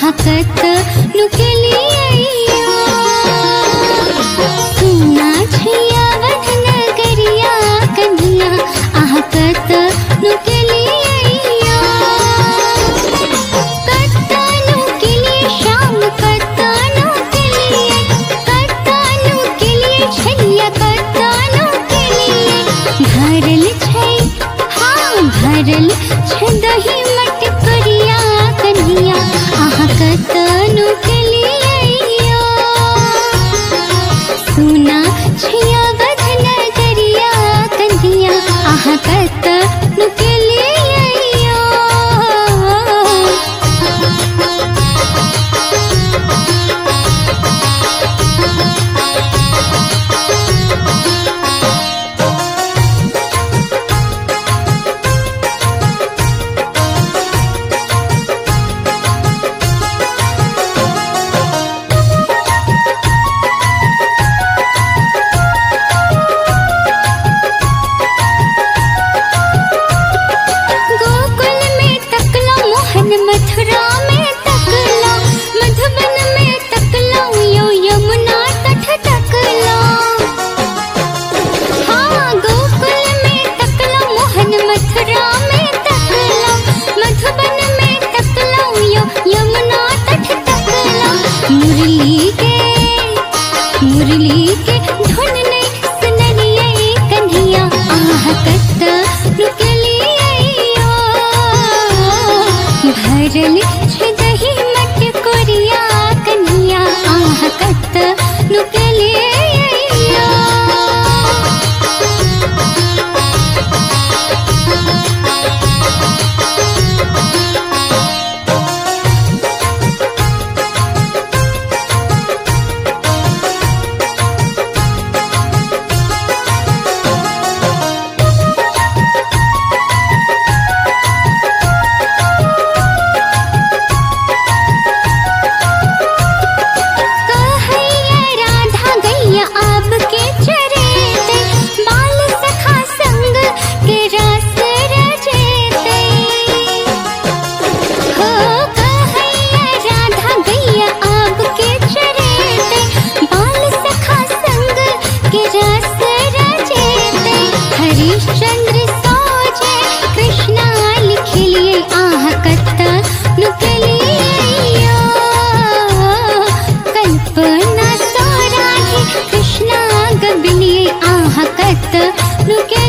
आहकत नुकलिया सुना छिया वधन गरिया कन्हैया आहकत नुकलिया कत्तानु के लिए शाम कत्तानु के लिए छैया कत्तानु के लिए भरल छै हाँ भरल छै दही मटकरिया कन्हैया आहकत नुकलिया सुना छिया वधन गरिया कन्हैया आहकत नुकलिया मथुरा में तकला मधुबन में तकला यो यमुना तट तकला हाँ गोकुल में तकला मोहन मथुरा में तकला मधुबन में तकला यो यमुना तट तकला मुरली के धुन ने सुनलिए कन्हैया आहकत नुकलिया भरल छै दही मटकोरिया कन्हैया आहकत नुकलिया हरिश्चंद्र सोचे कृष्णा लिखिए आहकत नुकलिया कल्पना सो राधे कृष्णा गबलिए आहकत नुकलिया।